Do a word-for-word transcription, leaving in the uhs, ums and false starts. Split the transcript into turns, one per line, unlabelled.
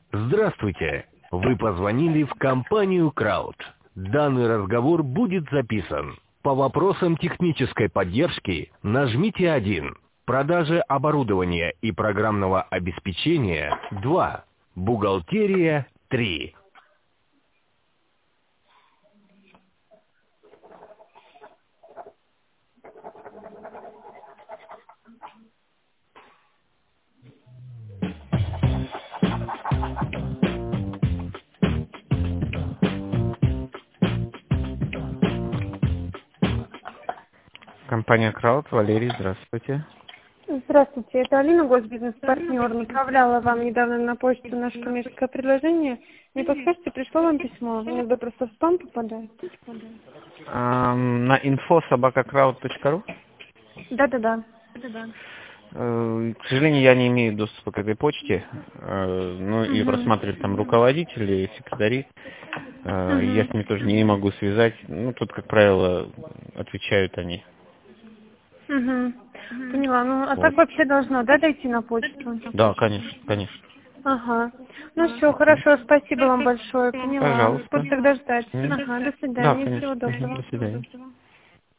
Здравствуйте! Вы позвонили в компанию Крауд. Данный разговор будет записан. По вопросам технической поддержки нажмите один. Продажа оборудования и программного обеспечения два. Бухгалтерия три.
Компания Крауд, Валерий, здравствуйте.
Здравствуйте, это Алина, госбизнес-партнер. Направляла вам недавно на почту наше коммерческое предложение. Не подскажете, пришло вам письмо? Иногда просто в спам попадает.
Эм, на инфо собака крауд точка ру?
Да-да-да.
Э, К сожалению, я не имею доступа к этой почте. Э, Ну и
Мгм.
просматривать там руководители, секретари. Э,
Мгм.
Я с ними тоже не могу связать. Ну, тут, как правило, отвечают они.
Угу. Поняла. Ну, а
Вот.
так вообще должно, да, дойти на почту?
Да, конечно, конечно.
Ага. Ну все, хорошо, спасибо вам большое. Поняла.
Пожалуйста.
Буду тогда ждать.
Мгм.
Ага, до
Да,
свидания, всего
конечно. Мгм.
доброго.
До свидания.